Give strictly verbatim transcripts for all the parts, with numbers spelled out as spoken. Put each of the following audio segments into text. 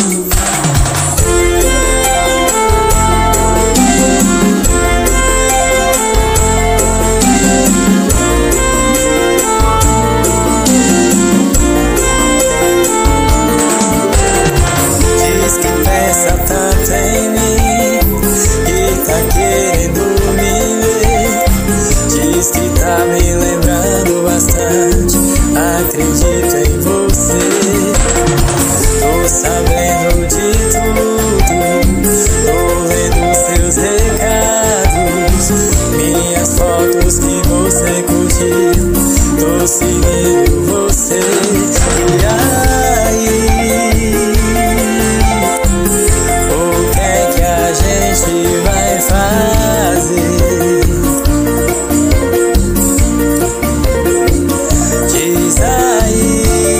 Acredito em você, tô sabendo de tudo, tô lendo seus recados, minhas fotos que você curtiu, tô seguindo você. E aí, o que é que a gente vai fazer? Diz aí,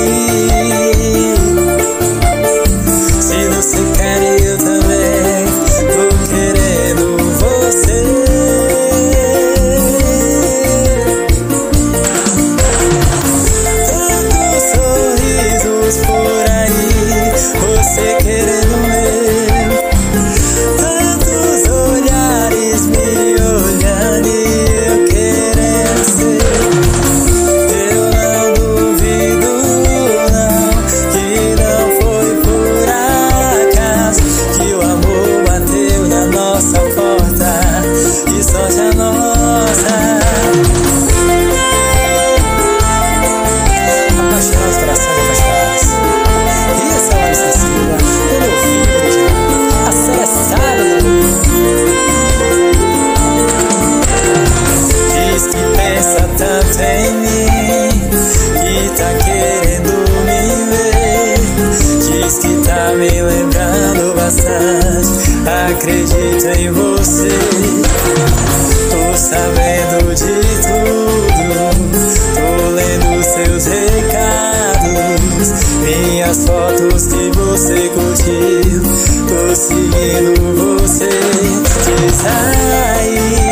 se você quer eu também tô querendo você. Tantos sorrisos por aí, você querendo meu, tantos olhares me olhando e eu querendo ser. Sorte a nossa, apaixonados, corações apaixonados. E essa hora sensiva, pelo ouvido original, a série sábado. Diz que pensa tanto em mim, que tá querendo me ver. Diz que tá me lembrando bastante, acredito em você. Tô sabendo de tudo, tô lendo seus recados, minhas fotos que você curtiu, tô seguindo você. Diz aí,